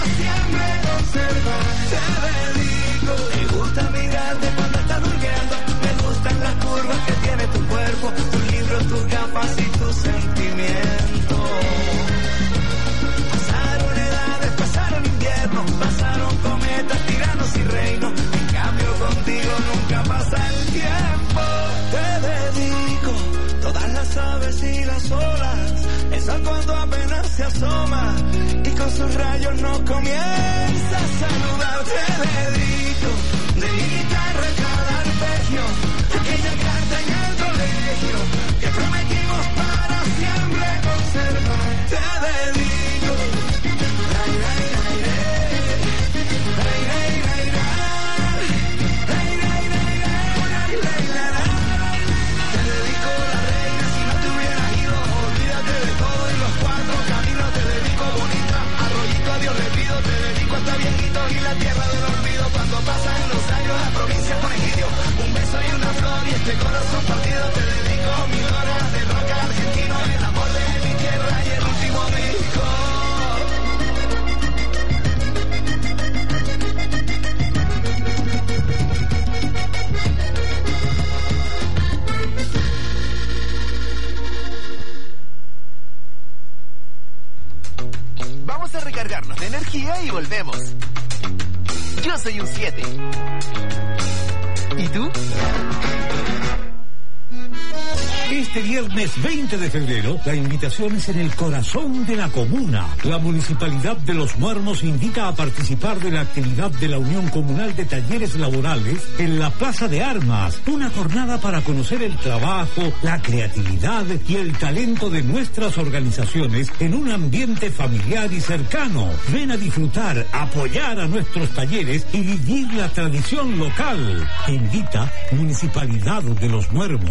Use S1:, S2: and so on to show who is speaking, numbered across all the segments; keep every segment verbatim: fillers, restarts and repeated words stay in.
S1: siempre conservar. Te dedico. Me gusta mirarte cuando estás durmiendo. Me gustan las curvas que tiene tu cuerpo, tus libros, tus gafas y tus sentimientos. Pasaron edades, pasaron inviernos, pasaron cometas, tiranos y reinos. En cambio contigo nunca pasa el tiempo. Te dedico todas las aves y las olas, el sol cuando apenas se asoma y con sus rayos nos comienza a saludar. Te dedico de mi guitarra cada arpegio, aquella carta en el colegio que prometimos para siempre conservar. Te dedico. Ay, ay, ay, ay. Ay, ay, ay, ay. Ay, ay, ay, ay. Ay, ay, ay, ay. Te dedico la reina, si no te hubieras ido, olvídate de todo y los cuatro caminos. Te dedico bonita, arroyito a Dios le pido. Te dedico hasta viejito y la tierra del olvido. Cuando pasan los años la provincia pone girio, un beso y una flor y este corazón partido. Te dedico mil horas de rock argentino, el amor de mi tierra y el último disco.
S2: Vamos a recargarnos de energía y volvemos. Yo soy un siete. ¿Y tú?
S3: Este viernes veinte de febrero, la invitación es en el corazón de la comuna. La Municipalidad de Los Muermos invita a participar de la actividad de la Unión Comunal de Talleres Laborales en la Plaza de Armas. Una jornada para conocer el trabajo, la creatividad y el talento de nuestras organizaciones en un ambiente familiar y cercano. Ven a disfrutar, apoyar a nuestros talleres y vivir la tradición local. Invita Municipalidad de Los Muermos.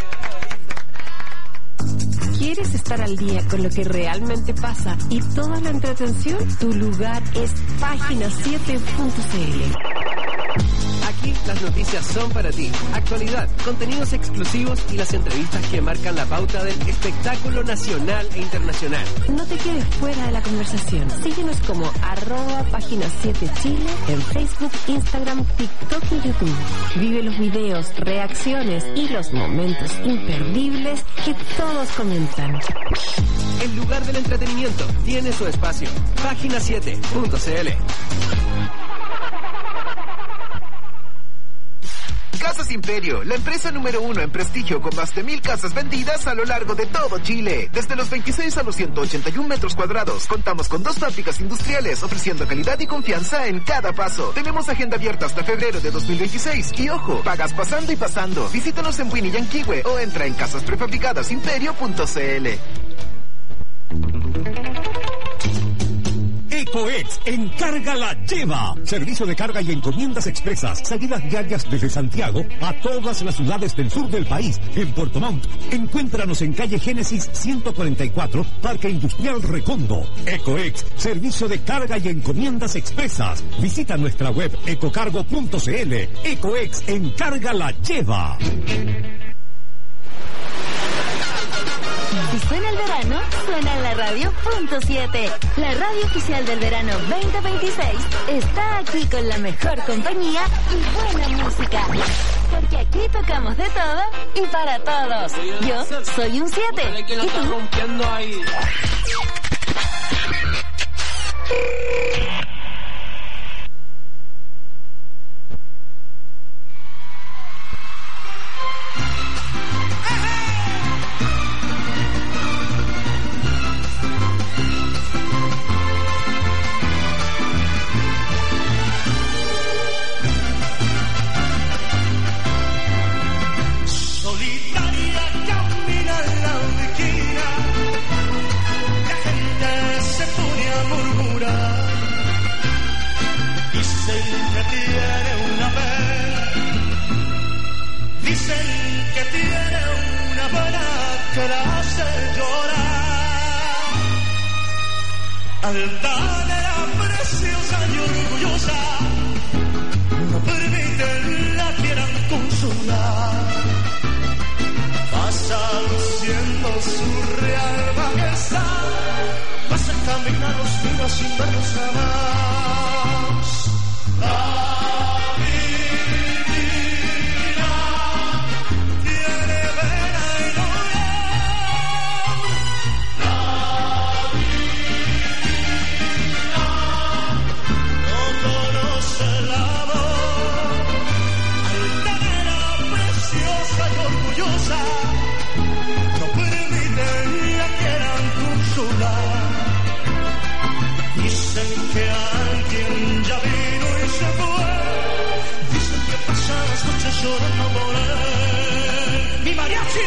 S4: ¿Quieres estar al día con lo que realmente pasa y toda la entretención? Tu lugar es página siete punto c l.
S5: Aquí las noticias son para ti. Actualidad, contenidos exclusivos y las entrevistas que marcan la pauta del espectáculo nacional e internacional.
S4: No te quedes fuera de la conversación. Síguenos como arroba página siete Chile en Facebook, Instagram, TikTok y YouTube. Vive los videos, reacciones y los momentos imperdibles que todos comentan.
S5: El lugar del entretenimiento tiene su espacio. página siete punto c l.
S2: Casas Imperio, la empresa número uno en prestigio con más de mil casas vendidas a lo largo de todo Chile. Desde los veintiséis a los ciento ochenta y uno metros cuadrados, contamos con dos fábricas industriales ofreciendo calidad y confianza en cada paso. Tenemos agenda abierta hasta febrero de dos mil veintiséis y ojo, pagas pasando y pasando. Visítanos en Winnie Yanquihue o entra en casas prefabricadas imperio punto c l.
S3: EcoEx, encarga la lleva. Servicio de carga y encomiendas expresas. Salidas diarias desde Santiago a todas las ciudades del sur del país. En Puerto Montt, encuéntranos en calle Génesis ciento cuarenta y cuatro, Parque Industrial Recondo. EcoEx, servicio de carga y encomiendas expresas. Visita nuestra web ecocargo punto c l. EcoEx, encarga la lleva.
S6: Si suena el verano, suena en la radio punto siete. La radio oficial del verano veinte veintiséis está aquí con la mejor compañía y buena música. Porque aquí tocamos de todo y para todos. Yo soy un siete. ¿Y tú?
S1: Altanera, preciosa y orgullosa, no permiten la quieran consolar. Pasa luciendo su real majestad, pasa a caminar los miros sin verlos jamás. Dicen que alguien ya vino y se fue. Dicen que pasa las noches llorando por él. ¡Mi mariachi!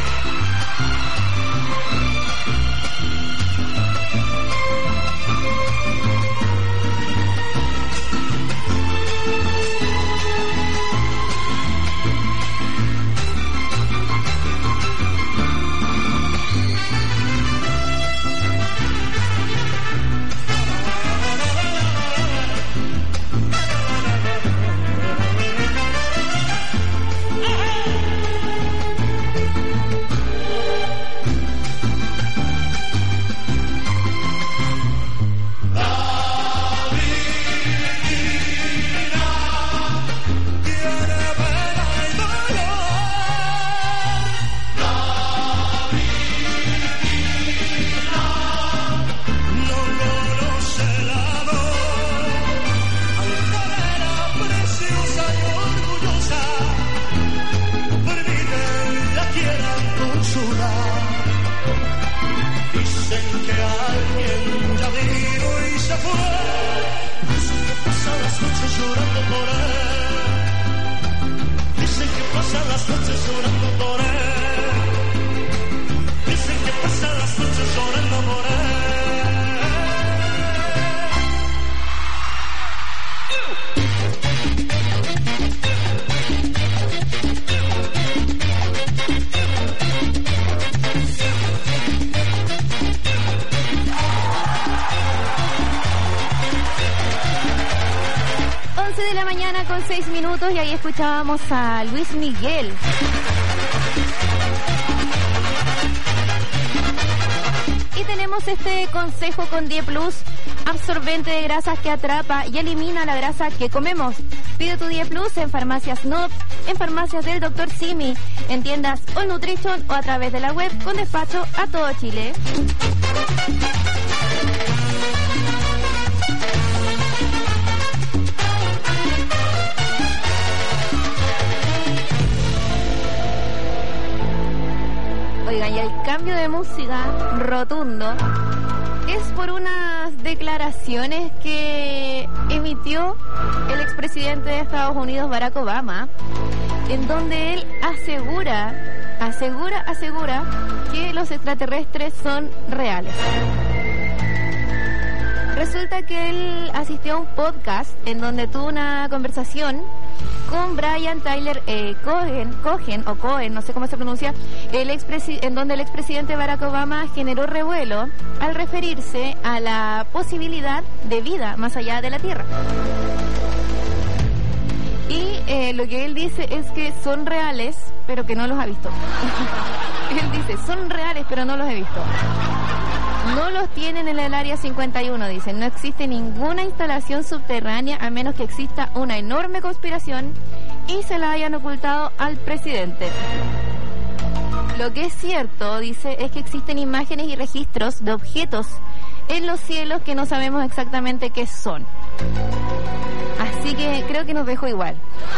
S6: Y ahí escuchábamos a Luis Miguel. Y tenemos este consejo con D Plus, absorbente de grasas que atrapa y elimina la grasa que comemos. Pide tu D Plus en farmacias N O P, en farmacias del doctor Simi, en tiendas All Nutrition o a través de la web con despacho a todo Chile. Oigan, y el cambio de música rotundo es por unas declaraciones que emitió el expresidente de Estados Unidos, Barack Obama, en donde él asegura, asegura, asegura que los extraterrestres son reales. Resulta que él asistió a un podcast en donde tuvo una conversación con Brian Tyler eh, Cohen, Cohen o Cohen, no sé cómo se pronuncia, el expresi- en donde el expresidente Barack Obama generó revuelo al referirse a la posibilidad de vida más allá de la Tierra. Y eh, lo que él dice es que son reales, pero que no los ha visto. Él dice, son reales, pero no los he visto. No los tienen en el área cincuenta y uno, dicen. No existe ninguna instalación subterránea a menos que exista una enorme conspiración y se la hayan ocultado al presidente. Lo que es cierto, dice, es que existen imágenes y registros de objetos en los cielos que no sabemos exactamente qué son. Así que creo que nos dejó igual.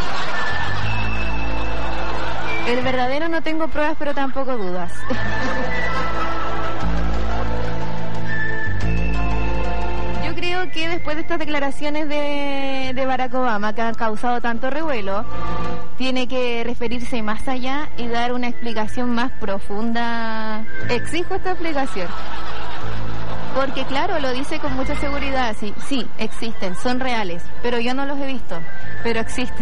S6: El verdadero no tengo pruebas, pero tampoco dudas. Creo que después de estas declaraciones de, de Barack Obama, que han causado tanto revuelo, tiene que referirse más allá y dar una explicación más profunda. Exijo esta explicación. Porque claro, lo dice con mucha seguridad, sí, sí, existen, son reales, pero yo no los he visto, pero existen.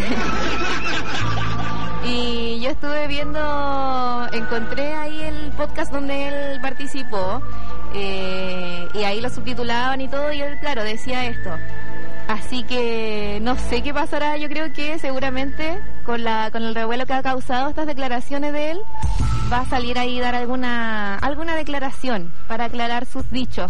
S6: Y yo estuve viendo, encontré ahí el podcast donde él participó, eh, y ahí lo subtitulaban y todo, y él, claro, decía esto. Así que no sé qué pasará, yo creo que seguramente con la con el revuelo que ha causado estas declaraciones de él, va a salir ahí a dar alguna, alguna declaración para aclarar sus dichos.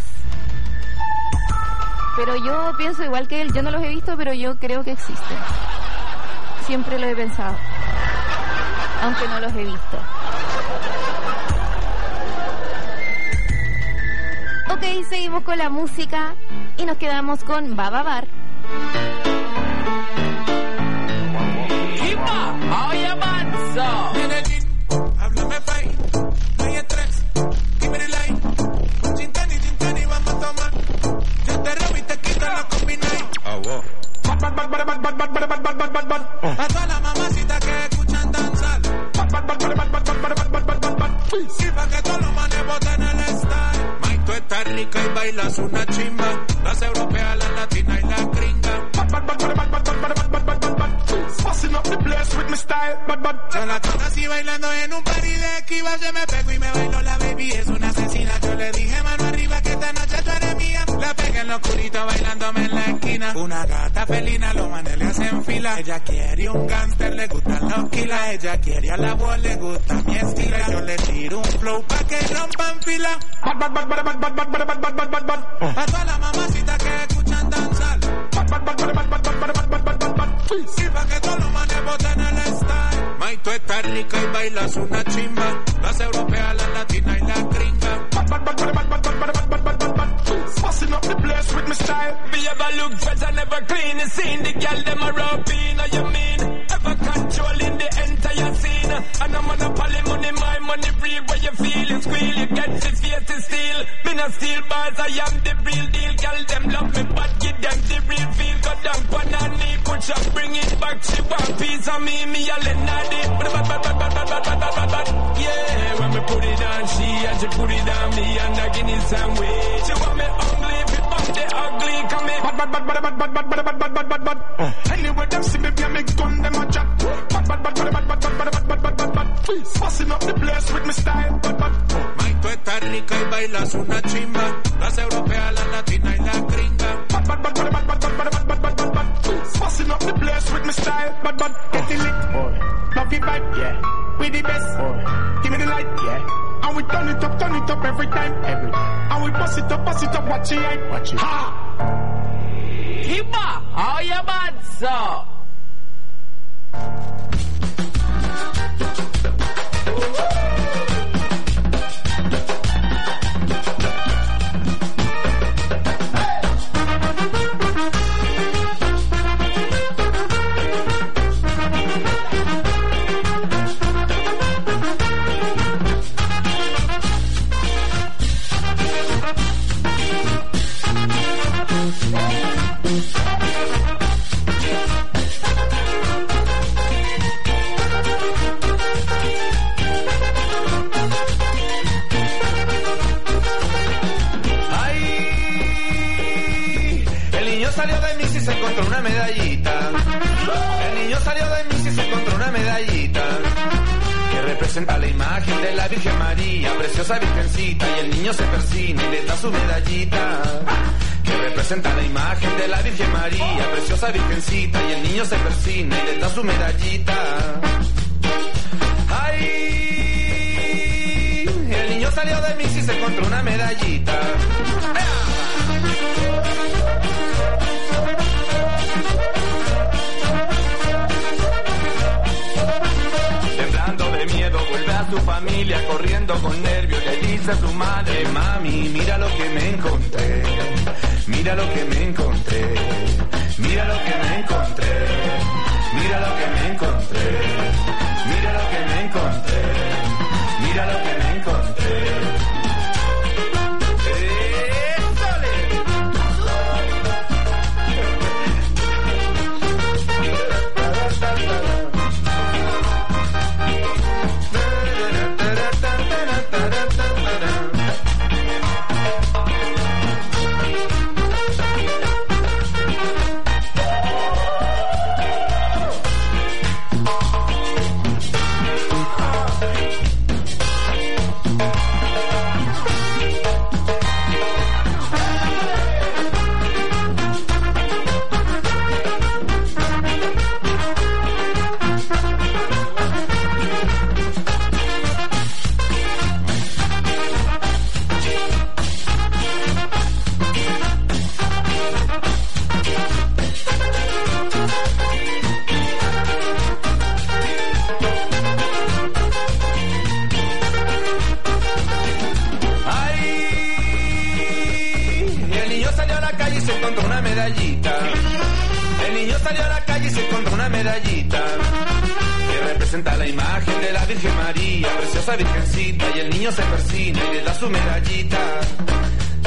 S6: Pero yo pienso igual que él, yo no los he visto, pero yo creo que existen. Siempre lo he pensado, aunque no los he visto. Ok, seguimos con la música y nos quedamos con Baba Bar.
S7: Oye, manso. Háblame fine, no hay estrés, give me the line. Chintani, chintani, vamos a tomar. Yo te robo y te quito A todas las mamacitas que escuchan danzar. Sí, pa' que todos los manes boten el style. Mike, tú estás rica y bailas una chimba. Las europeas, las latinas y las gringas. Passing up the place with my style. Yo la conocí bailando en un party de esquiva. Yo me pego y me bailo, la baby es una asesina. Yo le dije mano arriba que esta noche tú eres mía. La pegué en lo oscurito bailándome en la esquina. Una gata felina, los manes le hacen fila. Ella quiere un gangster, le gustan los kilas. Ella quiere a la voz, le gusta mi estilo. Yo le tiro un flow pa' que rompan fila. A todas las mamacitas que escuchan danzar. Sí, pa' que todos los manes boten el style. Mike, tú estás rica y bailas una chimba. Las europeas, las latinas y las gringas. Passing up the place with my style.
S1: Me ever look fresh and never clean. You seen the girl them a rapping, you mean? Ever controlling the entire scene. And I'm on a poly money, my money free. Where you feel it squeal, you get the face to steal. Me not steal bars, I am the real deal. Girl them love me, but give them the real feel. Go down one and knee, push up, bring it back. She want piece of me, me a let naughty. Yeah, when me put it on she and she put it on me and I give it some way. She want me ugly, if it bump the ugly, come me.
S7: Bad, bad, bad, bad, bad, bad, bad, bad, bad, bad, bad, bad. Anyway, them see me, be make gun, them a chat. Bad, bad, bad, bad, bad, bad, bad, bad, bad, bad, bad, bad. Passing up the place with my style. Bad, bad. Mike, tú estás rica y bailas una chimba. Las europeas, las latinas y las gringas. Bad, bad, bad, bad, bad, bad, bad, bad, bad, bad, bad, bad. Passing up the place with my style. Bad, bad. Get it lit, boy. Love it back, yeah. We the best, boy. Give me the light, yeah. And we turn it up, turn it up every time, every time. And we bust it up, bust it up, watch it, right? Watch it. Ha!
S1: Hiba, how you bad, sir?
S8: Se encontró una medallita. El niño salió de mí y se encontró una medallita que representa la imagen de la Virgen María, preciosa virgencita, y el niño se persina y le da su medallita que representa la imagen de la Virgen María, preciosa virgencita, y el niño se persina y le da su medallita. Ay, el niño salió de mí y se encontró una medallita. Temblando de miedo vuelve a su familia, corriendo con nervios, le dice a su madre: mami, mira lo que me encontré, mira lo que me encontré, mira lo que me encontré, mira lo que me encontré, mira lo que me encontré, mira lo que me encontré. Virgencita, y el niño se persina y le da su medallita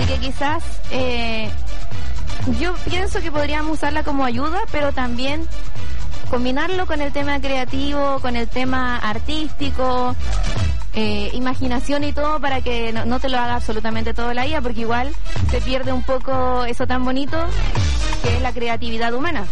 S9: Así que quizás eh, yo pienso que podríamos usarla como ayuda, pero también combinarlo con el tema creativo, con el tema artístico, eh, imaginación y todo, para que no, no te lo haga absolutamente todo la I A, porque igual se pierde un poco eso tan bonito que es la creatividad humana.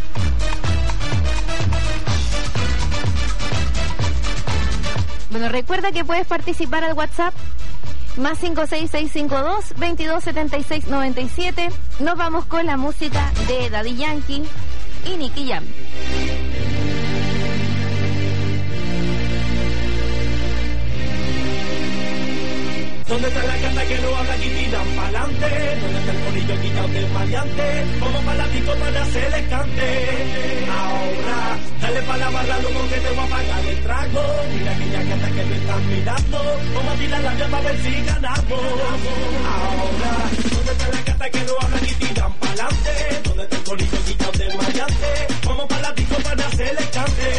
S9: Bueno, recuerda que puedes participar al WhatsApp más cinco seis seis cinco dos, veintidós setenta y seis noventa y siete. Nos vamos con la música de Daddy Yankee y Nicky Jam.
S1: ¿Dónde está la gata que no habla y tiran pa'lante? ¿Dónde está el bonito quitado del maleante? Vamos pa' la disco para hacerle cante. Ahora, dale pa' la barra, loco, que te voy a pagar el trago. Mira aquella gata que me están mirando. Vamos a tirar la llave a ver si ganamos. Ahora, ¿dónde está la gata que no habla y tiran pa'lante? ¿Dónde está el bonito quitado del maleante? Vamos pa' la disco para hacerle cante.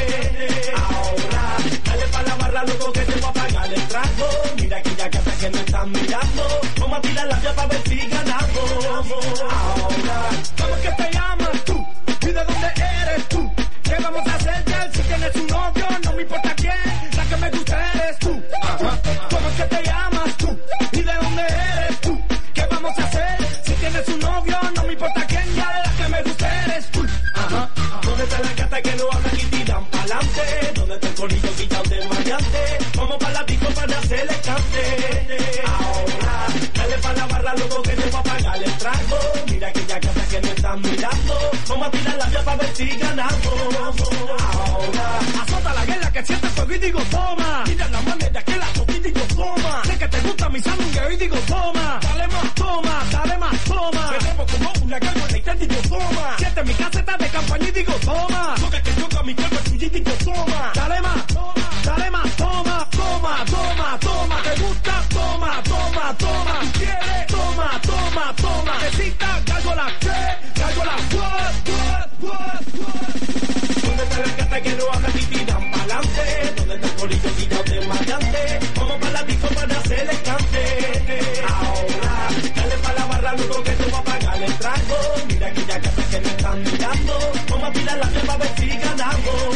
S1: Ahora, dale pa' la barra, loco, que te voy a pagar el trago. Mira aquella gata que me están mirando, vamos a tirar la llave para ver si ganamos. Ahora, ¿cómo es que te llamas tú? ¿Y de dónde eres tú? ¿Qué vamos a hacer, girl? Si tienes un novio, no me importa quién, la que me gusta eres tú. Ajá. ¿Cómo es que te llamas tú? ¿Y de dónde eres tú? ¿Qué vamos a hacer? Si tienes un novio, no me importa quién, ya la que me gusta eres tú. Ajá. ¿Dónde está la gata que no habla y tiran pa'lante? ¿Dónde está el colillo quitado de maleante? Vamos pa' la disco para hacerle cante. Ahora, dale pa' la barra, loco, que te voy a pagar el trago. Mira aquella casa que me están mirando. Vamos a tirar la llave para ver si ganamos. Ahora, azota la guerra que siente fuego y digo toma. Mira la manera que la toqué y digo toma. Sé que te gusta mi sangre y digo toma. Dale más, toma, dale más, toma. Me trepo como una gárgola y te digo toma. Siente mi caseta de campaña y digo toma. Toca que toca mi cuerpo y digo toma. Dale más, dale más, toma, toma, toma, toma. ¿Te gusta? Toma, toma, toma. ¿Tú quieres? Toma, toma, toma. Necesita gárgola, ¿qué? Gárgola, what, what, what, what. ¿Dónde está la gata que no habla y tiran pa'lante? ¿Dónde está el colillo quitado de maleante? Vamos pa' la disco para hacerle cante. Ahora, dale pa' la barra, luego que te voy a pagar el trago. Mira aquella gata que me están mirando. Vamos a tirar la llave para ver si ganamos.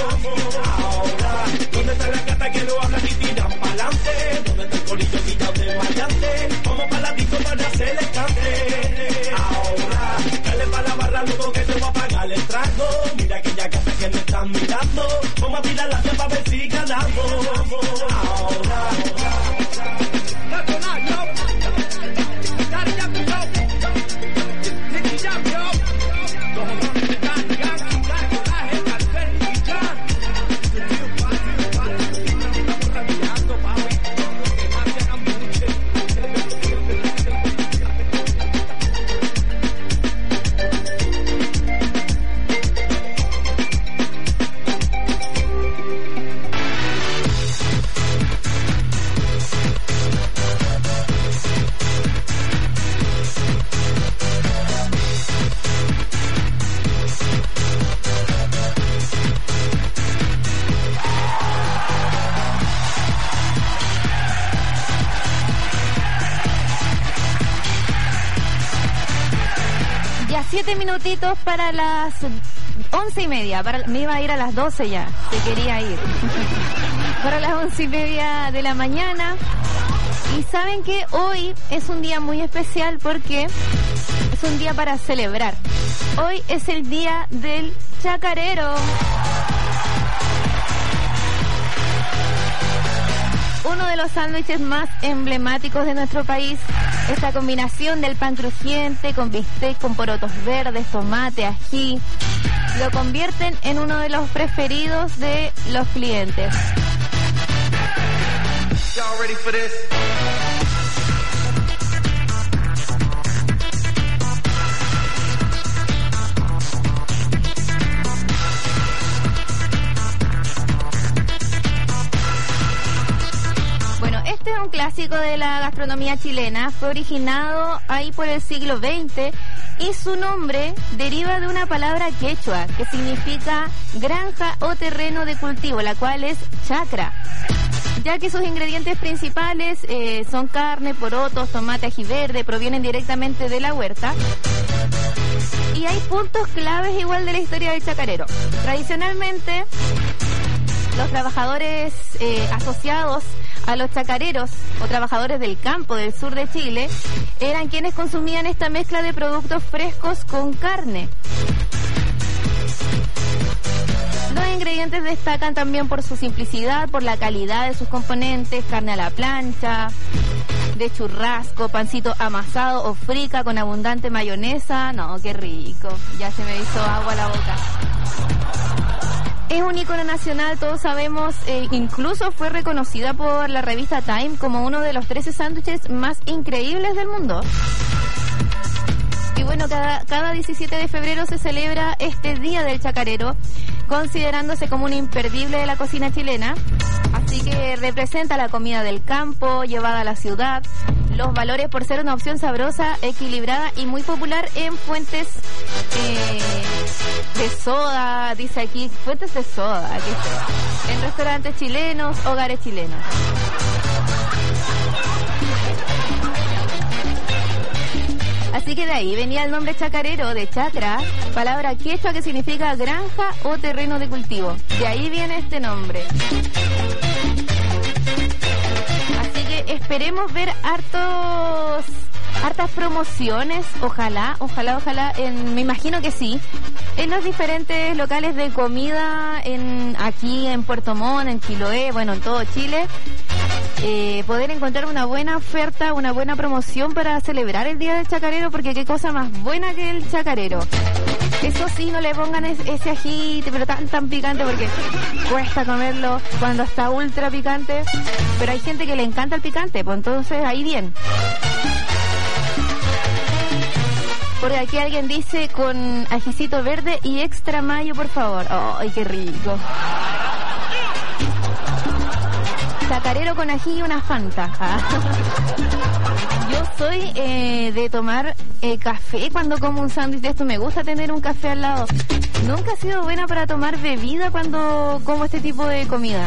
S1: Ahora, ¿dónde está la gata que no habla y tiran pa'lante? ¿Dónde está el colillo quitado de maleante? Vamos pa' la disco para hacerle cante. Ahora, dale pa' la barra, luego que te voy a pagar el trago. Mira aquella gata que me están mirando. Vamos a tirar la llave para ver si ganamos. Ahora,
S9: siete minutitos para las once y media. Para, me iba a ir a las doce ya, se quería ir. Para las once y media de la mañana. Y saben que hoy es un día muy especial porque es un día para celebrar. Hoy es el día del chacarero. Uno de los sándwiches más emblemáticos de nuestro país. Esta combinación del pan crujiente con bistec, con porotos verdes, tomate, ají, lo convierten en uno de los preferidos de los clientes.
S8: Y'all ready for this?
S9: Este es un clásico de la gastronomía chilena, fue originado ahí por el siglo veinte y su nombre deriva de una palabra quechua que significa granja o terreno de cultivo, la cual es chacra, ya que sus ingredientes principales eh, son carne, porotos, tomate, ají verde, provienen directamente de la huerta. Y hay puntos claves igual de la historia del chacarero. Tradicionalmente, los trabajadores eh, asociados a los chacareros o trabajadores del campo del sur de Chile eran quienes consumían esta mezcla de productos frescos con carne. Los ingredientes destacan también por su simplicidad, por la calidad de sus componentes: carne a la plancha, de churrasco, pancito amasado o frica con abundante mayonesa. No, qué rico, ya se me hizo agua a la boca. Es un ícono nacional, todos sabemos, eh, incluso fue reconocida por la revista Time como uno de los trece sándwiches más increíbles del mundo. Y bueno, cada, cada diecisiete de febrero se celebra este Día del Chacarero, considerándose como un imperdible de la cocina chilena. Así que representa la comida del campo, llevada a la ciudad, los valores por ser una opción sabrosa, equilibrada y muy popular en fuentes eh, de soda, dice aquí, fuentes de soda, aquí está, en restaurantes chilenos, hogares chilenos. Así que de ahí venía el nombre chacarero, de chacra, palabra quechua que significa granja o terreno de cultivo. De ahí viene este nombre. Así que esperemos ver hartos, hartas promociones, ojalá, ojalá, ojalá, en, me imagino que sí, en los diferentes locales de comida en aquí en Puerto Montt, en Chiloé, bueno, en todo Chile. Eh, poder encontrar una buena oferta, una buena promoción para celebrar el Día del Chacarero, porque qué cosa más buena que el chacarero. Eso sí, no le pongan es, ese ají, pero tan tan picante, porque cuesta comerlo cuando está ultra picante, pero hay gente que le encanta el picante, pues entonces ahí bien. Porque aquí alguien dice con ajicito verde y extra mayo, por favor. ¡Ay, qué rico! Chacarero con ají y una Fanta. Ah. Yo soy eh, de tomar eh, café cuando como un sándwich de esto. Me gusta tener un café al lado. Nunca he sido buena para tomar bebida cuando como este tipo de comida.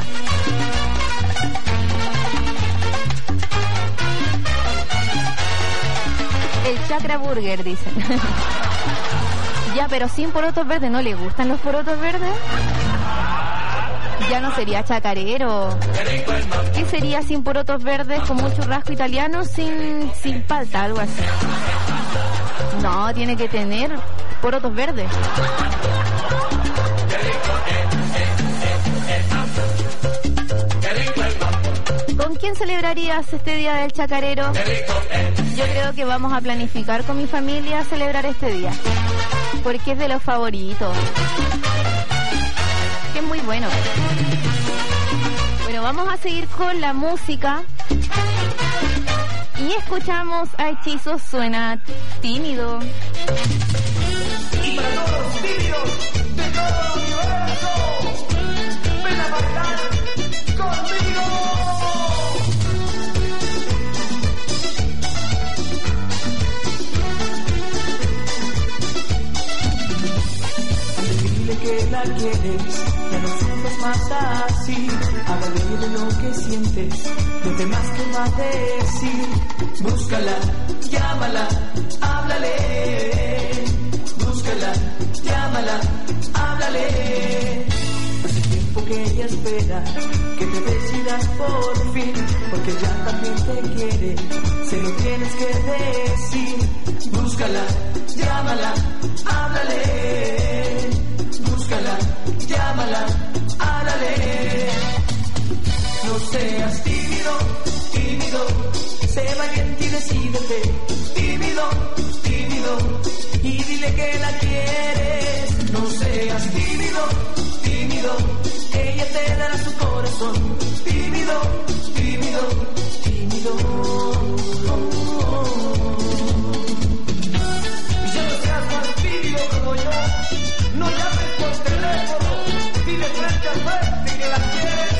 S9: El chakra burger, dicen. Ya, pero sin porotos verdes. ¿No le gustan los porotos verdes? Ya no sería chacarero. ¿Qué sería sin porotos verdes, como un churrasco italiano sin, sin palta, algo así? No, tiene que tener porotos verdes. ¿Con quién celebrarías este Día del Chacarero? Yo creo que vamos a planificar con mi familia celebrar este día, porque es de los favoritos. Que es muy bueno. Bueno, vamos a seguir con la música y escuchamos a Hechizos, Suena Tímido.
S1: Y para todos los tímidos de todo el universo, ven a bailar conmigo. Dile que la quieres, ya no sientes más así. Háblale de lo que sientes, no temas que va a decir. Búscala, llámala, háblale. Búscala, llámala, háblale. Hace tiempo que ella espera que te decidas por fin, porque ya también te quiere, se lo tienes que decir. Búscala, llámala, háblale. Búscala, llámala, háblale. No seas tímido, tímido, sé valiente y decídete. Tímido, tímido, y dile que la quieres. No seas tímido, tímido, ella te dará su corazón. Tímido, tímido, tímido. Oh, oh, oh. Y ya no seas más tímido como yo. No llames por teléfono, dile frente a frente que la quieres.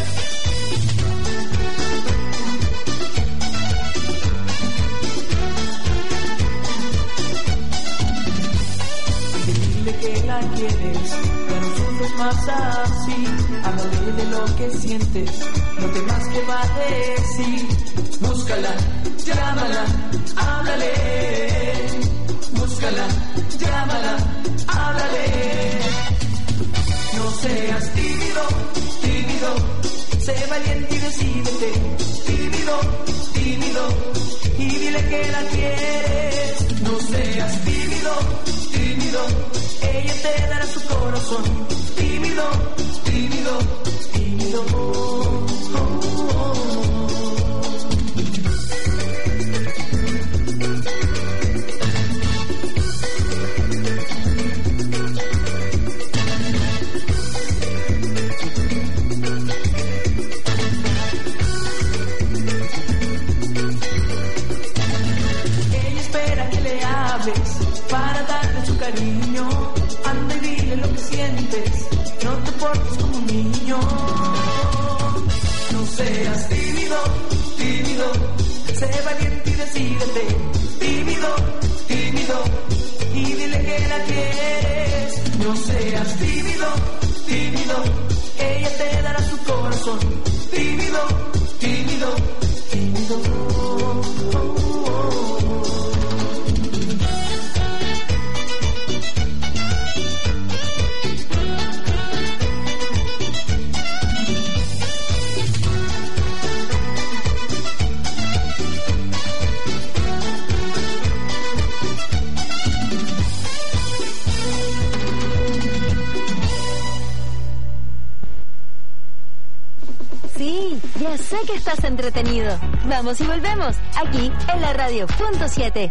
S1: la quieres, ya no sufres más así. Háblale de lo que sientes, no temas que va a decir. Búscala, llámala, háblale. Búscala, llámala, háblale. No seas tímido, tímido, sé valiente y decídete. Tímido, tímido, y dile que la quieres. No seas tímido, tímido, ella te dará su corazón. Tímido, tímido, tímido. Oh, oh, oh. Para darte su cariño, anda y dile lo que sientes, no te portes como un niño. No seas tímido, tímido, sé valiente y decídete. Tímido, tímido, y dile que la quieres. No seas tímido, tímido, ella te dará su corazón. Tímido, tímido, tímido. Oh, oh, oh.
S6: Sí, ya sé que estás entretenido. Vamos y volvemos, aquí en la radio punto siete.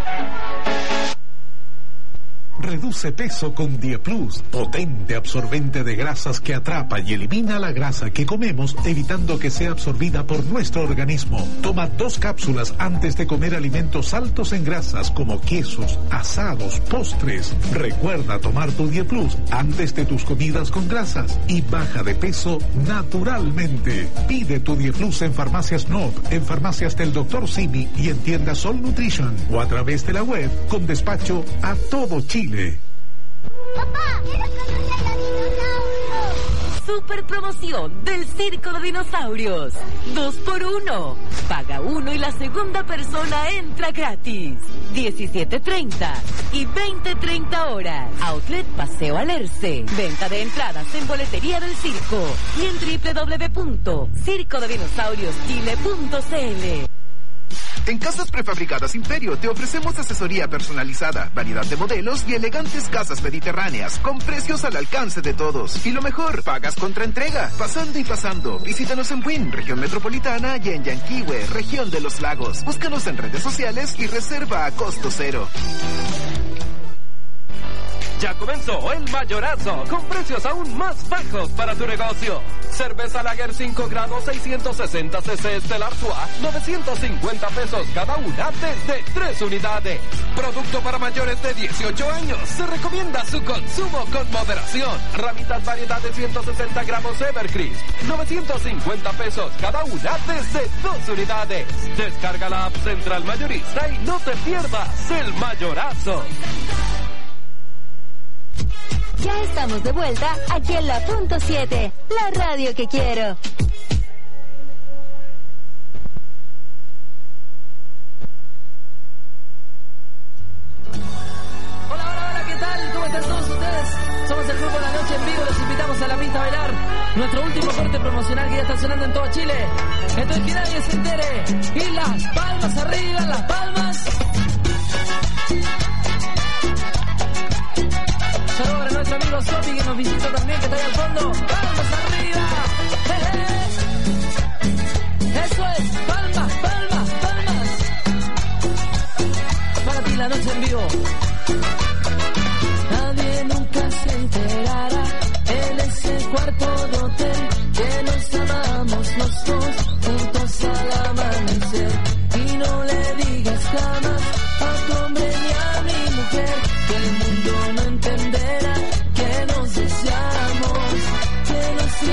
S10: Reduce peso con Dieplus, potente absorbente de grasas que atrapa y elimina la grasa que comemos, evitando que sea absorbida por nuestro organismo. Toma dos cápsulas antes de comer alimentos altos en grasas como quesos, asados, postres. Recuerda tomar tu Dieplus antes de tus comidas con grasas y baja de peso naturalmente. Pide tu Dieplus en Farmacias Nob, en farmacias del doctor Simi y en tiendas Sol Nutrition o a través de la web con despacho a todo Chile.
S6: ¡Papá! ¡Quiero conocer a los dinosaurios!
S11: Super promoción del Circo de Dinosaurios. Dos por uno. Paga uno y la segunda persona entra gratis. diecisiete treinta y veinte treinta horas. Outlet Paseo Alerce. Venta de entradas en boletería del circo y en doble u doble u doble u punto circo de dinosaurios chile punto c l.
S2: En Casas Prefabricadas Imperio te ofrecemos asesoría personalizada, variedad de modelos y elegantes casas mediterráneas con precios al alcance de todos. Y lo mejor, pagas contra entrega, pasando y pasando. Visítanos en Buin, región metropolitana, y en Yanquihue, región de los lagos. Búscanos en redes sociales y reserva a costo cero.
S5: Ya comenzó el mayorazo, con precios aún más bajos para tu negocio. Cerveza Lager cinco grados seiscientos sesenta cc Stellar Artois, novecientos cincuenta pesos cada una desde tres unidades. Producto para mayores de dieciocho años. Se recomienda su consumo con moderación. Ramitas variedad de ciento sesenta gramos Evercrisp, novecientos cincuenta pesos cada una desde dos unidades. Descarga la app Central Mayorista y no te pierdas el mayorazo.
S6: Ya estamos de vuelta aquí en la punto siete, la radio que quiero.
S12: Hola, hola, hola, ¿qué tal? ¿Cómo están todos ustedes? Somos el grupo La Noche en Vivo, los invitamos a la pista a bailar. Nuestro último corte promocional que ya está sonando en todo Chile. Esto es que nadie se entere. Y las palmas arriba, las palmas. Saludos para nuestro amigo Sopi que nos visita también, que está ahí al fondo. ¡Palmas arriba! ¡Eh! Eso es, palmas, palmas, palmas. Para ti la noche en vivo. Nadie nunca se enterará en ese cuarto de hotel que nos amamos los dos juntos al amanecer. Y no le digas jamás a tu hombre ni a mi mujer que el mundo no entenderá que nos deseamos, que nos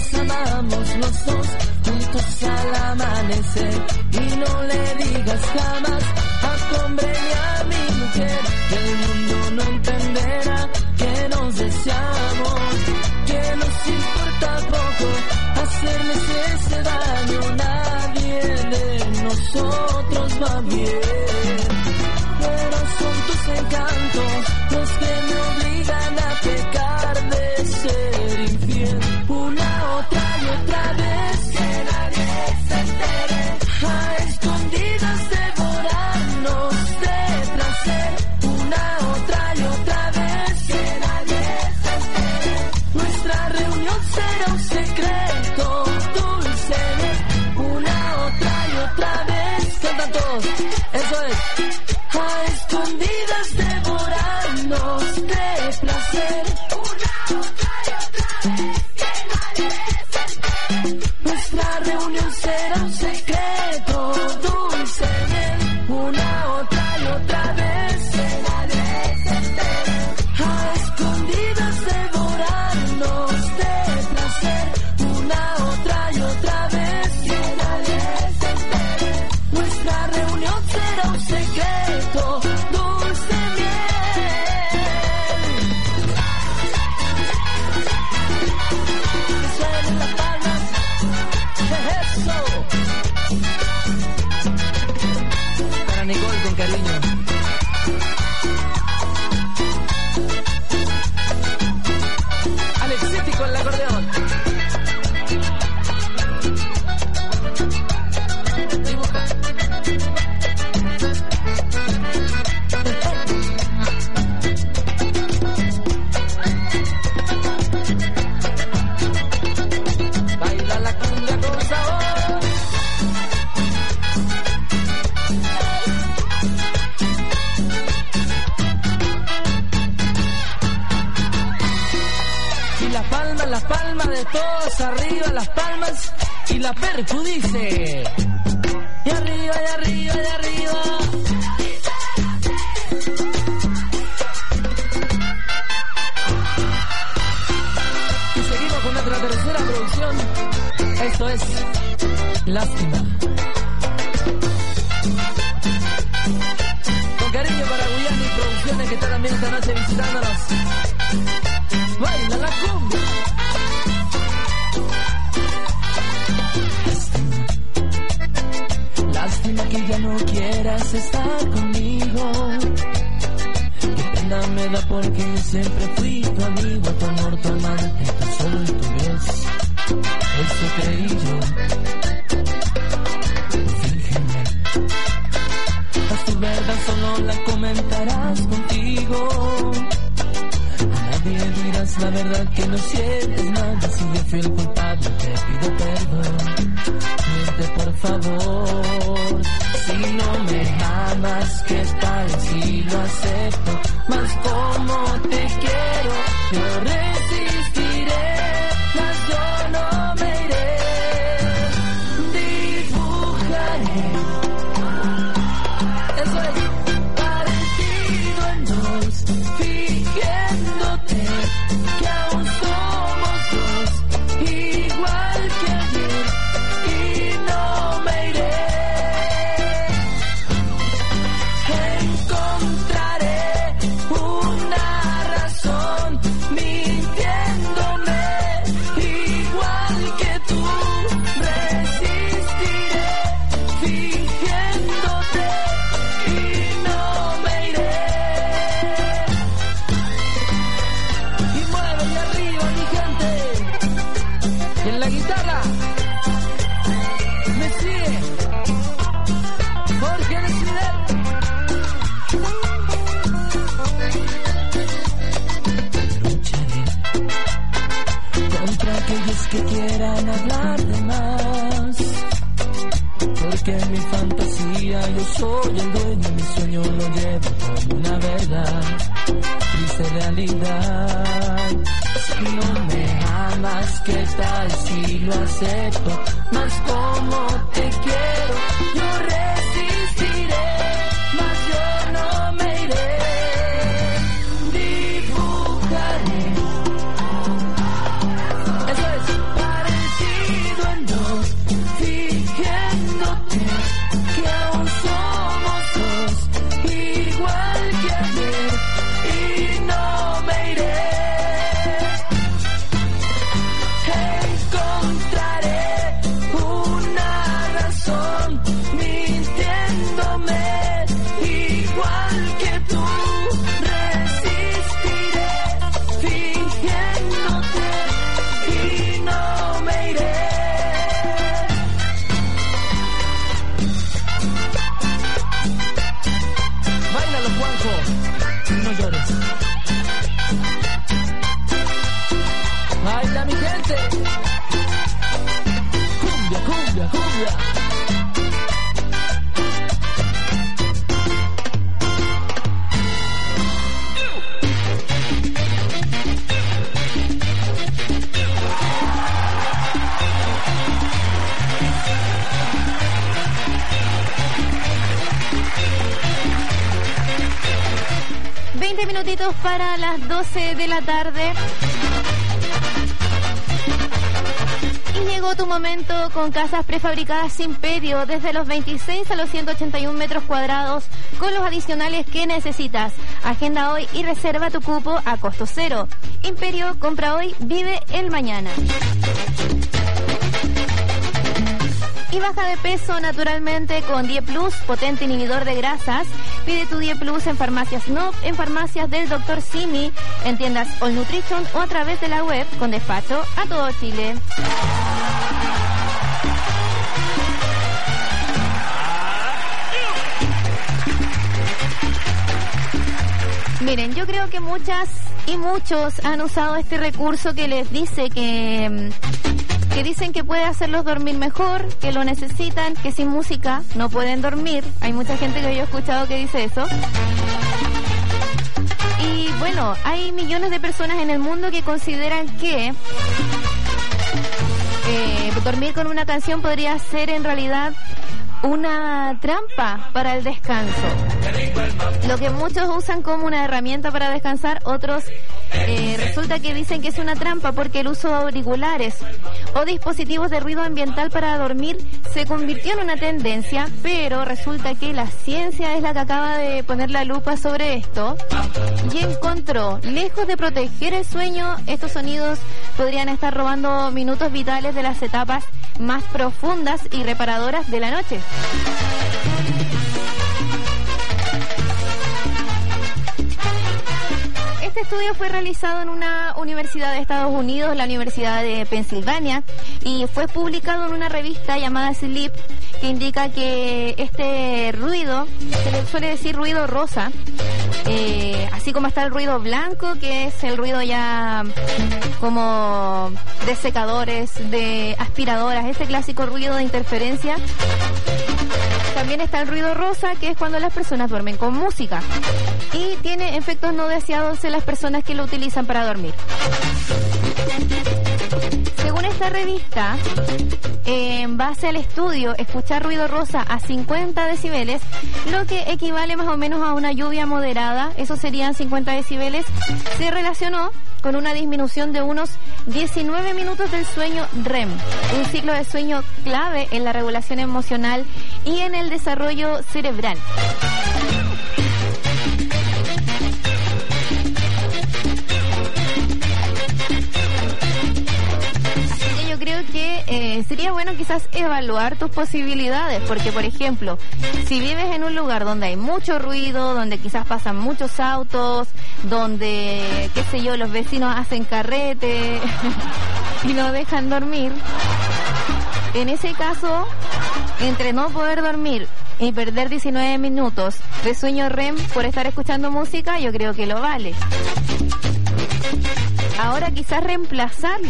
S12: nos amamos los dos, juntos al amanecer. Y no le digas jamás a hombre ni a mi mujer, que el mundo no entenderá que nos deseamos, que nos importa poco hacerles ese daño. Nadie de nosotros va bien, pero son tus encantos los que me obligan a pecar de ser infiel. Una, otra y otra vez, que nadie se entere, a escondidas devorarnos de placer. Una, otra y otra vez, que nadie se entere, nuestra reunión será un secreto dulce. Una, otra y otra vez, cantan todos, eso es. A escondidas devorarnos de placer. Una, otra y otra vez, que nadie se entere, nuestra reunión será un secreto dulce. Una, otra y otra vez, que nadie se entere, a escondidas devorarnos de placer. Una, otra y otra vez, que nadie se entere, nuestra reunión será un secreto dulce miel. Que suenen las palmas, eso. Para Nicole con cariño. Alexiti con el acordeón. Dibuja. Baila la cumbia con sabor. Y las palmas, las palmas de todos arriba, las palmas y la percu dice. Y arriba, y arriba, y arriba. Y seguimos con nuestra tercera producción. Esto es Lástima. Con cariño para Guyana y Producciones, que está también esta noche visitándonos. Baila la cumbia. Lástima que ya no quieras estar conmigo. Qué pena me da porque siempre fui tu amigo, tu amor, tu amante, tan solo tu vez. Eso creí yo. Fíjame. Haz tu verdad, solo la comentarás contigo. A nadie dirás la verdad que no sientes nada. Si yo fui el culpable, te pido perdón. Miente por favor. Si no me amas, ¿qué tal si lo acepto? Más como te quiero, yo resistiré, mas yo no me iré. Dibujaré, eso es, parecido en dos, fingiéndote que aún somos dos, igual que ayer, y no me iré. Encontraré una razón mintiéndome, igual que tú. Resistiré fingiéndote y no me iré. Y mueve de arriba mi gente. Y en la guitarra me sigue Jorge de Ciudad. Contra aquellos que quieran hablar de más, porque en mi fantasía yo soy el dueño, mi sueño lo llevo como una verdad, triste realidad. Si no me amas, ¿qué tal si lo acepto? Más como te quiero, yo resistiré, mas yo no me iré. Dibujaré, eso es, parecido ti no me iré. Báilalo, Juanjo, no llores. Baila mi gente. Cumbia, cumbia, cumbia.
S9: veinte minutitos para las doce de la tarde. Y llegó tu momento con casas prefabricadas Imperio, desde los veintiséis a los ciento ochenta y un metros cuadrados, con los adicionales que necesitas. Agenda hoy y reserva tu cupo a costo cero. Imperio, compra hoy, vive el mañana. Y baja de peso naturalmente con Die Plus, potente inhibidor de grasas. Pide tu Die Plus en farmacias Nov, en farmacias del doctor Simi, en tiendas All Nutrition o a través de la web con despacho a todo Chile. Miren, yo creo que muchas y muchos han usado este recurso que les dice que... que dicen que puede hacerlos dormir mejor, que lo necesitan, que sin música no pueden dormir. Hay mucha gente que yo he escuchado que dice eso. Y bueno, hay millones de personas en el mundo que consideran que eh, dormir con una canción podría ser en realidad una trampa para el descanso. Lo que muchos usan como una herramienta para descansar, otros eh, resulta que dicen que es una trampa porque el uso de auriculares o dispositivos de ruido ambiental para dormir se convirtió en una tendencia, pero resulta que la ciencia es la que acaba de poner la lupa sobre esto y encontró, lejos de proteger el sueño, estos sonidos podrían estar robando minutos vitales de las etapas más profundas y reparadoras de la noche. Este estudio fue realizado en una universidad de Estados Unidos, la Universidad de Pensilvania, y fue publicado en una revista llamada Sleep, que indica que este ruido, se le suele decir ruido rosa, eh, así como está el ruido blanco, que es el ruido ya como de secadores, de aspiradoras, ese clásico ruido de interferencia. También está el ruido rosa, que es cuando las personas duermen con música y tiene efectos no deseados en las personas que lo utilizan para dormir. Según esta revista, en base al estudio, escuchar ruido rosa a cincuenta decibeles, lo que equivale más o menos a una lluvia moderada, eso serían cincuenta decibeles, se relacionó con una disminución de unos diecinueve minutos del sueño R E M, un ciclo de sueño clave en la regulación emocional y en el desarrollo cerebral. Así que yo creo que eh, sería bueno quizás evaluar tus posibilidades, porque por ejemplo, si vives en un lugar donde hay mucho ruido, donde quizás pasan muchos autos, donde, qué sé yo, los vecinos hacen carrete y no dejan dormir, en ese caso, entre no poder dormir y perder diecinueve minutos de sueño R E M por estar escuchando música, yo creo que lo vale. Ahora quizás reemplazarlo.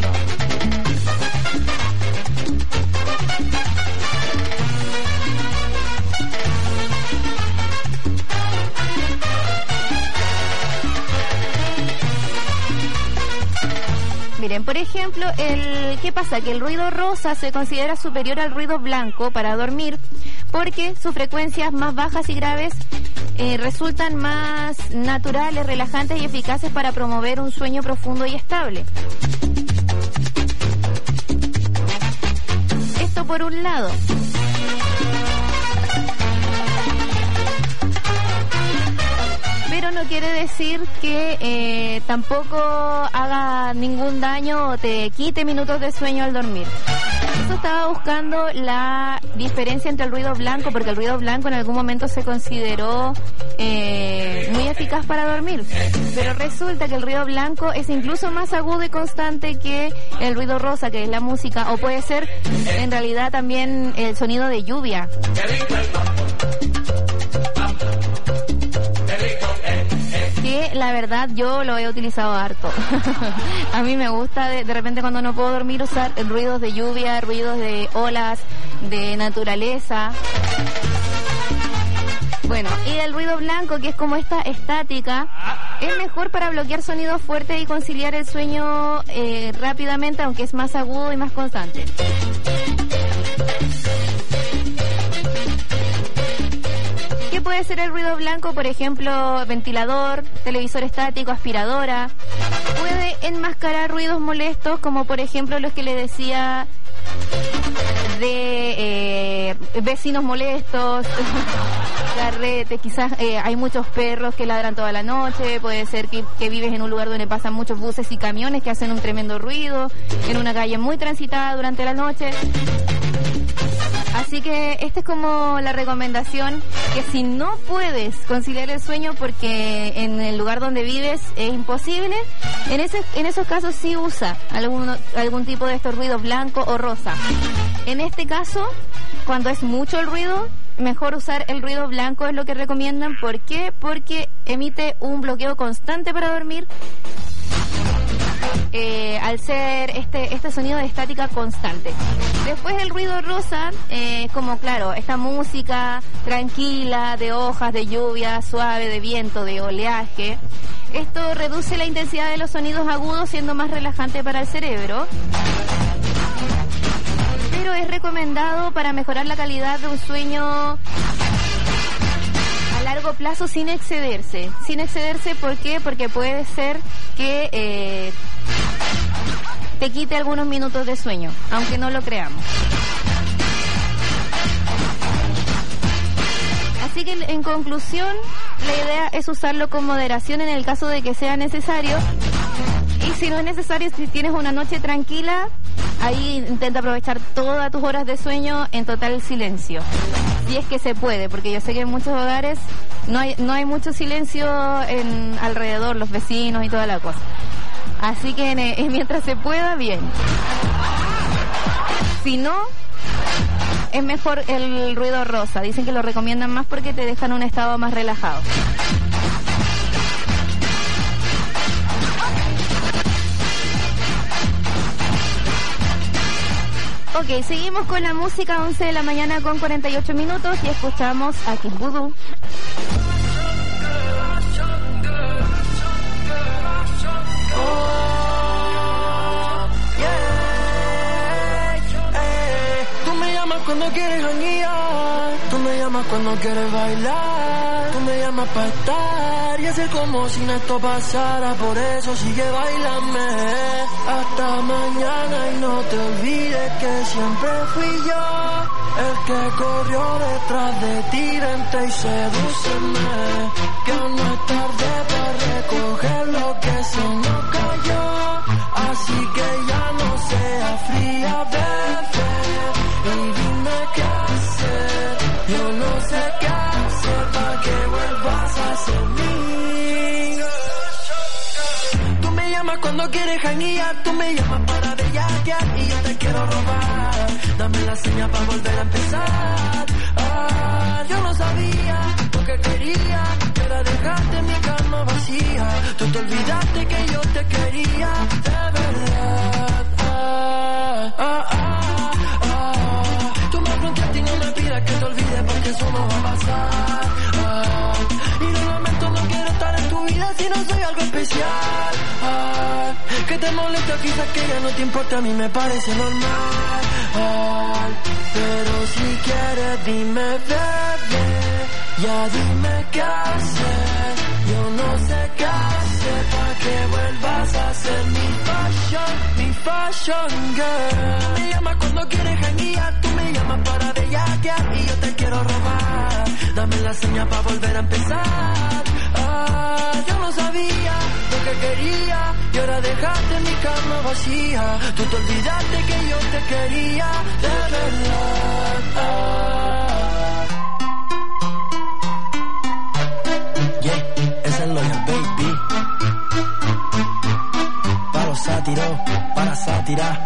S9: Miren, por ejemplo, el ¿qué pasa? Que el ruido rosa se considera superior al ruido blanco para dormir porque sus frecuencias más bajas y graves eh, resultan más naturales, relajantes y eficaces para promover un sueño profundo y estable. Esto por un lado. Pero no quiere decir que eh, tampoco haga ningún daño o te quite minutos de sueño al dormir. eso estaba buscando la diferencia entre el ruido blanco, porque el ruido blanco en algún momento se consideró eh, muy eficaz para dormir, pero resulta que el ruido blanco es incluso más agudo y constante que el ruido rosa, que es la música, o puede ser en realidad también el sonido de lluvia. Que la verdad yo lo he utilizado harto. A mí me gusta de, de repente cuando no puedo dormir usar ruidos de lluvia, ruidos de olas, de naturaleza. Bueno, y el ruido blanco, que es como esta estática, es mejor para bloquear sonidos fuertes y conciliar el sueño eh, rápidamente, aunque es más agudo y más constante. ¿Qué puede ser el ruido blanco? Por ejemplo, ventilador, televisor estático, aspiradora. Puede enmascarar ruidos molestos, como por ejemplo los que le decía de eh, vecinos molestos, carrete, quizás eh, hay muchos perros que ladran toda la noche, puede ser que, que vives en un lugar donde pasan muchos buses y camiones que hacen un tremendo ruido, en una calle muy transitada durante la noche. Así que esta es como la recomendación, que si no puedes conciliar el sueño porque en el lugar donde vives es imposible, en ese, en esos casos sí usa algún, algún tipo de estos ruidos blanco o rosa. En este caso, cuando es mucho el ruido, mejor usar el ruido blanco, es lo que recomiendan. ¿Por qué? Porque emite un bloqueo constante para dormir. Eh, al ser este este sonido de estática constante. Después el ruido rosa, eh, como claro, esta música tranquila, de hojas, de lluvia, suave, de viento, de oleaje. Esto reduce la intensidad de los sonidos agudos, siendo más relajante para el cerebro. Pero es recomendado para mejorar la calidad de un sueño a largo plazo sin excederse. Sin excederse, ¿por qué? Porque puede ser que eh, te quite algunos minutos de sueño, aunque no lo creamos. Así que en conclusión, la idea es usarlo con moderación en el caso de que sea necesario. Y si no es necesario, si tienes una noche tranquila, ahí intenta aprovechar todas tus horas de sueño en total silencio. Si es que se puede, porque yo sé que en muchos hogares no hay, no hay mucho silencio en alrededor, los vecinos y toda la cosa. Así que eh, mientras se pueda, bien. Si no, es mejor el ruido rosa. Dicen que lo recomiendan más porque te dejan un estado más relajado. Ok, seguimos con la música, once de la mañana con cuarenta y ocho minutos, y escuchamos a Kid Voodoo.
S12: Cuando quieres janguear, tú me llamas cuando quieres bailar, tú me llamas para estar y hacer como si esto pasara, por eso sigue bailando hasta mañana y no te olvides que siempre fui yo el que corrió detrás de ti, vente y sedúceme, que aún no es tarde para recoger lo que se nos cayó, así que ya no sea fría, bebé. Y dime qué hacer, yo no sé qué hacer para que vuelvas a ser mío. Tú me llamas cuando quieres janguear, tú me llamas para bellaquear y yo te quiero robar. Dame la señal para volver a empezar. Ah, yo no sabía lo que quería, que era dejarte mi cama vacía. Tú te olvidaste que yo te quería, de verdad. Ah, ah, ah. Que te olvides porque eso no va a pasar, ah, y lo lamento, no quiero estar en tu vida si no soy algo especial, ah, que te molesta quizás que ya no te importa, a mí me parece normal, ah, pero si quieres dime bebé, ya dime qué hacer, yo no sé qué hacer para que vuelvas a ser mi fashion, mi fashion girl. Me llamas cuando quieres janguear, tú me llamas para bellaquear y yo te quiero robar. Dame la señal para volver a empezar. verdad, yo no sabía lo que quería y ahora dejaste mi cama vacía. Tú te olvidaste que yo te quería de verdad. Yeah, esa es Loyal Baby. Para los sátiros, para sátira.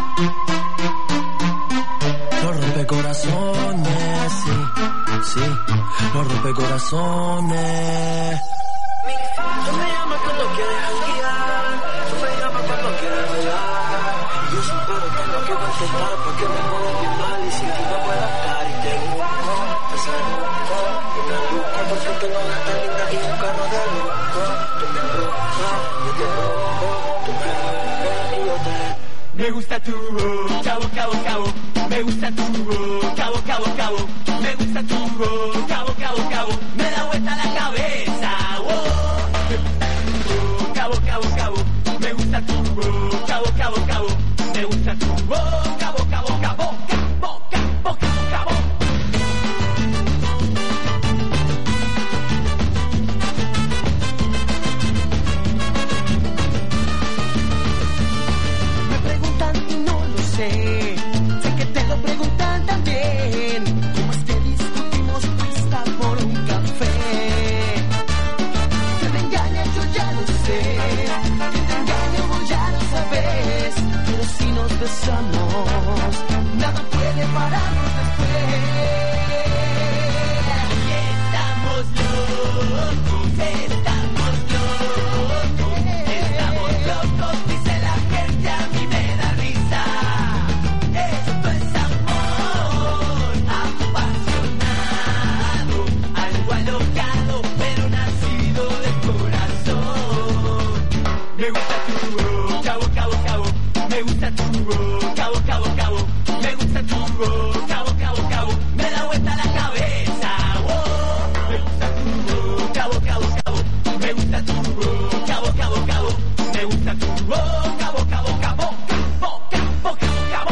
S12: Los rompecorazones, sí, sí, los rompecorazones. Tú me llamas cuando quieres janguear, tú me llamas cuando quieres bailar. Yo soy pero tengo que contestar porque me pones bien mal y sin ti no puedo estar. Y te busco, te saludo, una luca porque tengo una tan linda y un carro de lujo. Tú me embrujas, yo te robo, tú me robas y yo te...
S13: Me gusta tu voz, cabo, cabo, cabo. Me gusta tu voz, cabo, cabo, cabo. Me gusta tu voz, cabo, cabo, cabo. Me da vuelta la cabeza, wow. Me gusta tu voz, cabo, cabo, cabo. Me gusta tu voz, cabo, cabo, cabo. Me gusta tu voz, cabo, cabo, cabo. Cabo, cabo, cabo, cabo.
S12: Sé, sé que te lo preguntan también. ¿Cómo es que discutimos pista por un café? Que me engaña yo ya lo sé, que te engaño vos ya lo sabes. Pero si nos besamos, nada puede pararnos después.
S13: Y estamos locos, estamos locos, estamos locos, dice la gente, a mí me da risa. Esto es amor apasionado, algo alocado, pero nacido de corazón. Me gusta tu voz, cabo, cabo, cabo. Me gusta tu voz, cabo, cabo, cabo. Me gusta tu voz, cabo, cabo, cabo. Me da vuelta la cabeza, wow. Me gusta tu voz, cabo, cabo, cabo. Me gusta tu voz, cabo, cabo, cabo. Me gusta tu voz, cabo, cabo, cabo. Cabo, cabo, cabo, cabo.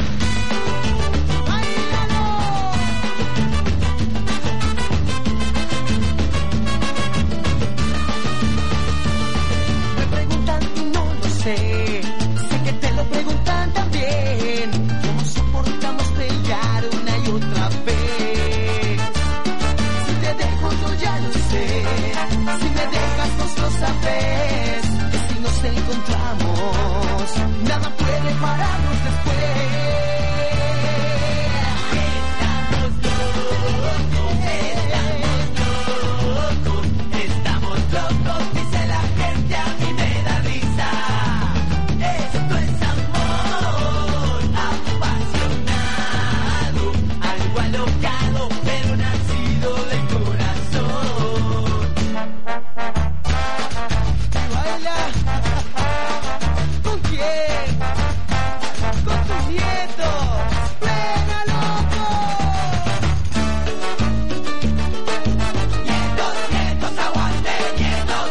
S12: Me preguntan y no lo sé, sé que te lo preguntan también. ¿Cómo soportamos pelear una y otra vez? Si te dejo yo ya lo sé, si me dejas vos lo sabes. Que si nos encontramos, nada puede pararnos después.
S13: Estamos locos, estamos locos, estamos locos, dice la gente, a mí me da risa. Esto es amor apasionado, algo alocado, pero nacido de corazón.
S12: Baila, ¿con quién? Con tus nietos. ¡Plena, loco!
S13: Nietos, nietos, aguante, nietos.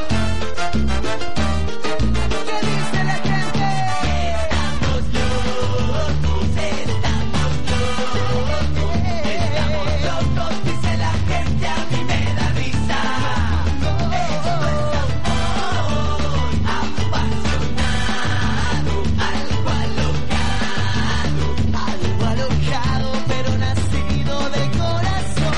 S12: ¿Qué dice la gente?
S13: Estamos locos, estamos locos, estamos locos, dice la gente, a mí me da risa. Esto es amor apasionado, algo alocado,
S12: Algo alocado, pero nacido de corazón.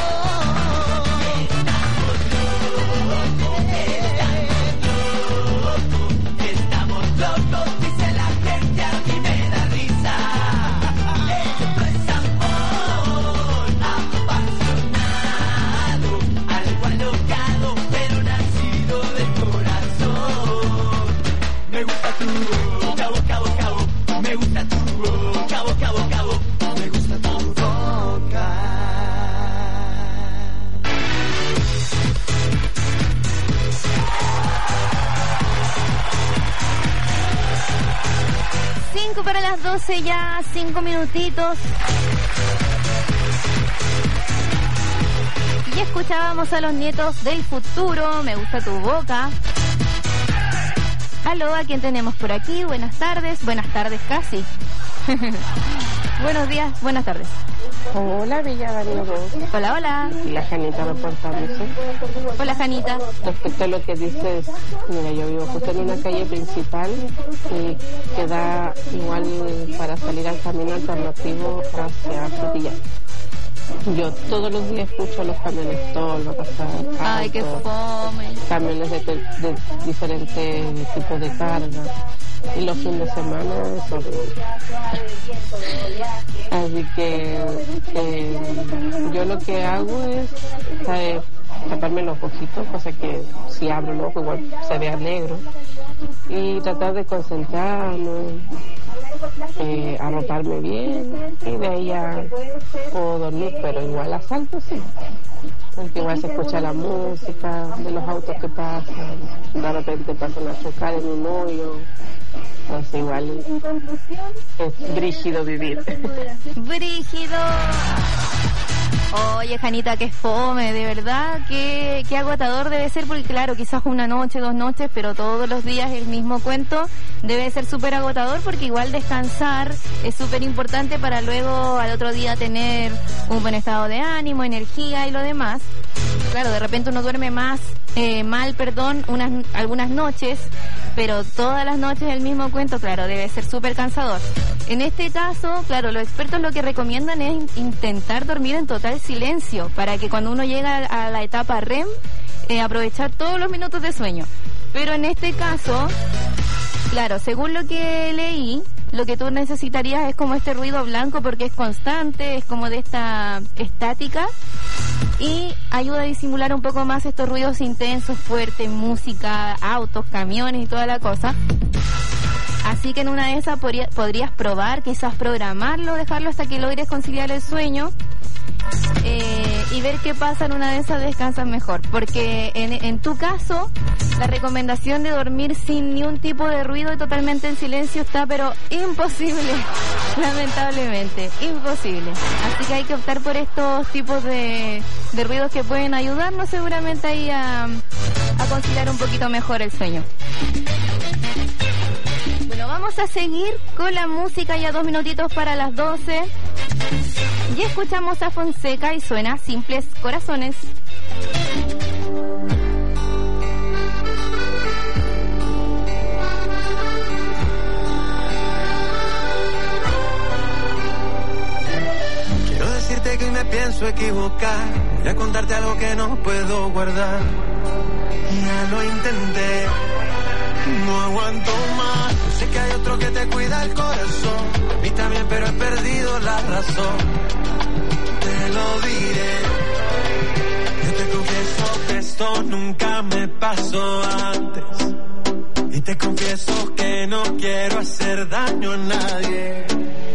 S13: estamos locos, dice la gente, a mí me da risa. Esto es amor apasionado, algo alocado, pero nacido de corazón. Me gusta tu voz, cabo, cabo, cabo. Me gusta tu voz, cabo, cabo, cabo.
S12: Me gusta tu boca.
S9: Cinco para las doce ya, cinco minutitos. Y escuchábamos a los nietos del futuro. Me gusta tu boca. Aló, ¿a quién tenemos por aquí? Buenas tardes. Buenas tardes casi. Buenos días, buenas tardes.
S14: Hola, Bella Darío.
S9: Hola, hola.
S14: La Janita reportándose.
S9: Hola, Janita.
S14: Respecto a lo que dices, mira, yo vivo justo en una calle principal y que da igual para salir al camino alternativo hacia Frutilla. Yo todos los días escucho los camiones, todo lo pasar.
S9: Ay, qué fome.
S14: Camiones de, de diferentes tipos de carga. Y los fines de semana es horrible. Así que eh, yo lo que hago es ¿sabes? taparme los ojitos, cosa que si abro el ojo igual se vea negro. Y tratar de concentrarme, eh, arroparme bien y de ahí ya puedo dormir, pero igual a salto sí, porque igual se escucha la música de los autos que pasan, de repente pasan a chocar en un hoyo, entonces igual es brígido vivir.
S9: Brígido. Oye, Janita, qué fome, de verdad, qué, qué agotador debe ser, porque claro, quizás una noche, dos noches, pero todos los días el mismo cuento debe ser súper agotador, porque igual descansar es súper importante para luego al otro día tener un buen estado de ánimo, energía y lo demás. Claro, de repente uno duerme más eh, mal, perdón, unas algunas noches, pero todas las noches el mismo cuento, claro, debe ser súper cansador. En este caso, claro, los expertos lo que recomiendan es intentar dormir en total silencio, para que cuando uno llega a la etapa R E M, eh, aprovechar todos los minutos de sueño. Pero en este caso, claro, según lo que leí, lo que tú necesitarías es como este ruido blanco, porque es constante, es como de esta estática, y ayuda a disimular un poco más estos ruidos intensos, fuertes, música, autos, camiones y toda la cosa. Así que en una de esas podría, podrías probar, quizás programarlo, dejarlo hasta que logres conciliar el sueño, eh, y ver qué pasa. En una de esas descansas mejor, porque en, en tu caso la recomendación de dormir sin ni un tipo de ruido y totalmente en silencio está pero imposible, lamentablemente, imposible. Así que hay que optar por estos tipos de, de ruidos que pueden ayudarnos seguramente ahí a, a conciliar un poquito mejor el sueño. Bueno, vamos a seguir con la música, ya dos minutitos para las doce. Y escuchamos a Fonseca y suena Simples Corazones.
S1: Quiero decirte que me pienso equivocar, voy a contarte algo que no puedo guardar. Ya lo intenté, no aguanto más. Yo sé que hay otro que te cuida el corazón, a mí también, pero he perdido la razón. Te lo diré, yo te confieso que esto nunca me pasó antes, y te confieso que no quiero hacer daño a nadie.